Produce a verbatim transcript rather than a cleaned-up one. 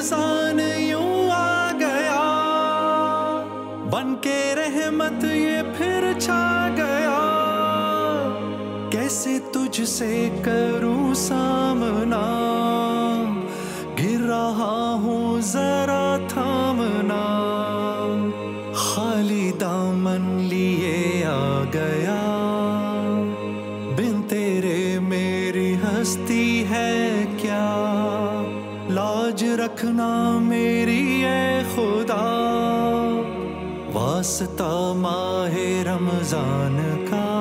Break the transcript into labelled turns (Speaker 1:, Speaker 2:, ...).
Speaker 1: रमजान यूं आ गया, बन के रहमत ये फिर छा गया। कैसे तुझसे करूं सामना, गिर रहा हूँ जरा थामना। खाली दामन लिए आ गया, बिन तेरे मेरी हस्ती है क्या। लाज रखना मेरी ए खुदा, वास्ता माहे रमजान का।